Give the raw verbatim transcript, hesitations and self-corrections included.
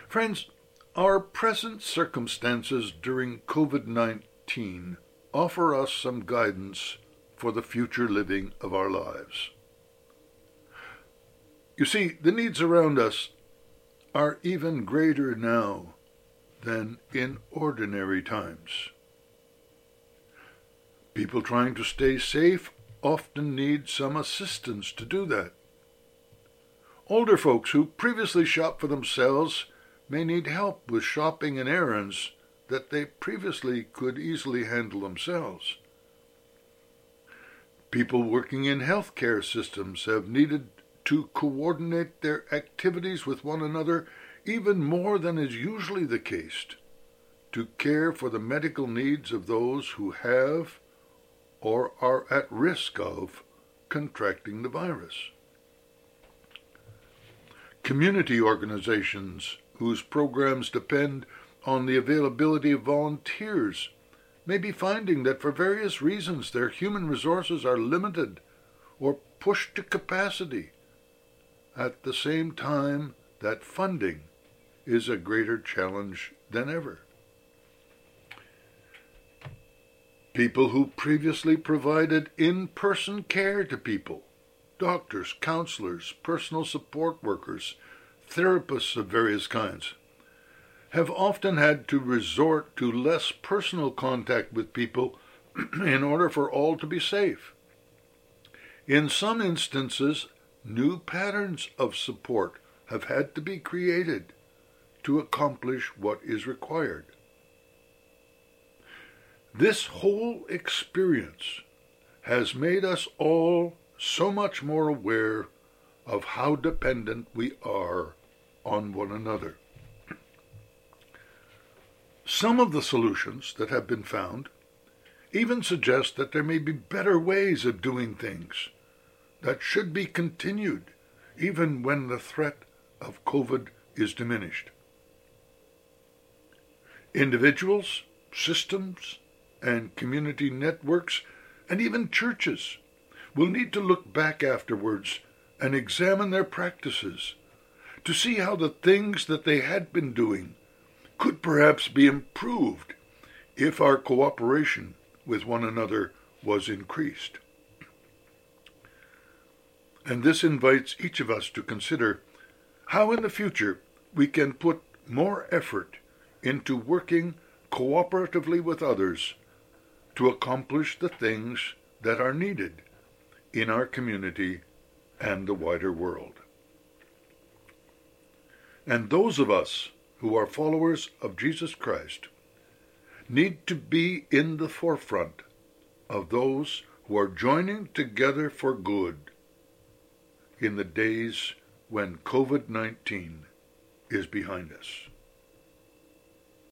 Friends, our present circumstances during COVID nineteen offer us some guidance for the future living of our lives. You see, the needs around us are even greater now than in ordinary times. People trying to stay safe often need some assistance to do that. Older folks who previously shopped for themselves may need help with shopping and errands that they previously could easily handle themselves. People working in healthcare systems have needed to coordinate their activities with one another even more than is usually the case to care for the medical needs of those who have or are at risk of contracting the virus. Community organizations whose programs depend on the availability of volunteers may be finding that for various reasons their human resources are limited or pushed to capacity, at the same time that funding is a greater challenge than ever. People who previously provided in-person care to people, doctors, counselors, personal support workers, therapists of various kinds, have often had to resort to less personal contact with people in order for all to be safe. In some instances, new patterns of support have had to be created to accomplish what is required. This whole experience has made us all so much more aware of how dependent we are on one another. Some of the solutions that have been found even suggest that there may be better ways of doing things that should be continued even when the threat of COVID is diminished. Individuals, systems, and community networks, and even churches will need to look back afterwards and examine their practices to see how the things that they had been doing could perhaps be improved if our cooperation with one another was increased. And this invites each of us to consider how in the future we can put more effort into working cooperatively with others to accomplish the things that are needed in our community and the wider world. And those of us who are followers of Jesus Christ need to be in the forefront of those who are joining together for good in the days when COVID nineteen is behind us.